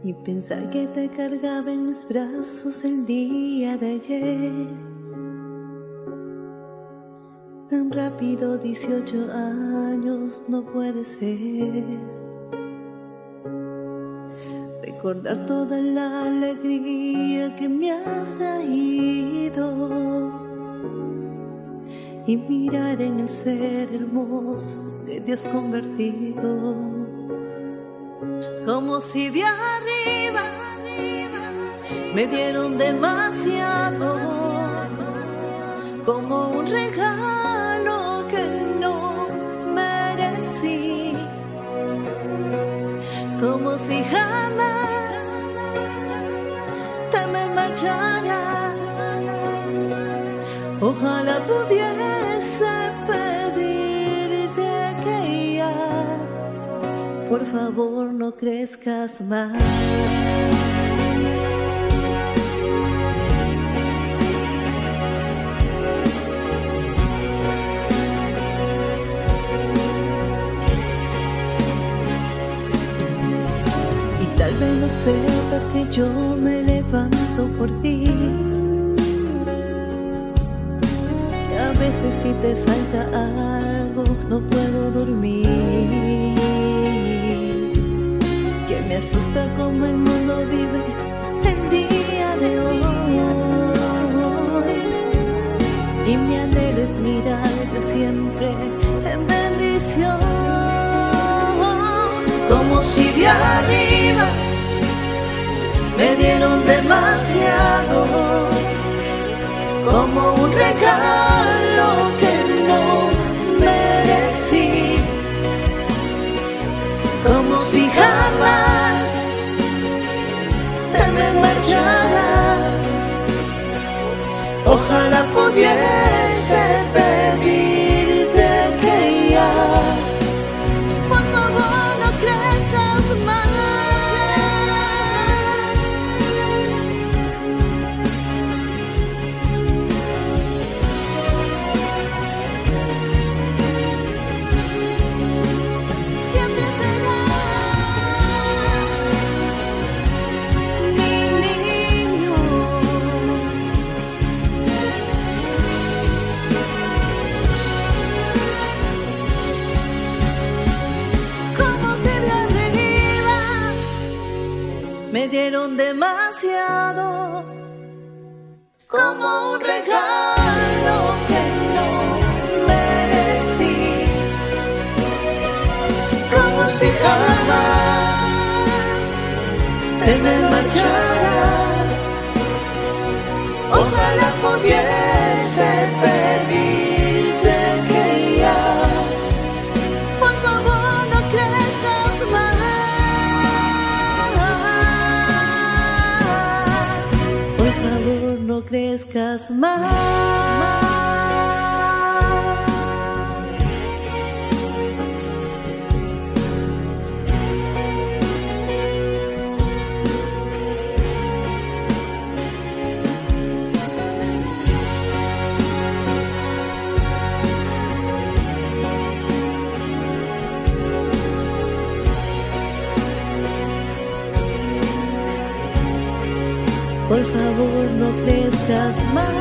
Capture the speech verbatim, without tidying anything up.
y pensar que te cargaba en mis brazos el día de ayer. Tan rápido, dieciocho años, no puede ser. Recordar toda la alegría que me has traído y mirar en el ser hermoso que te has convertido. Como si de arriba me dieron demasiado, como un regalo que no merecí, como si jamás te me marcharas. Ojalá pudiese pedirte que ya, por favor, no crezcas más. Y tal vez no sepas que yo me levanto por ti, que a veces si te falta algo no puedo dormir, que me asusta como el mundo vive el día de hoy, y mi anhelo es mirarte siempre en bendición. Como si de arriba me dieron demasiado, como un regalo que no merecí, como si jamás te me marcharas. Ojalá pudiese pedirte que ya, por favor, no crezcas más. Siempre serás mi niño. Como si de arriba me dieron demasiado, como un regalo que no merecí, como si jamás te me marcharas. Ojalá pudiese pedirte que ya, por favor, no crezcas más. Por favor, no crezcas más. Por favor, no crezcas más.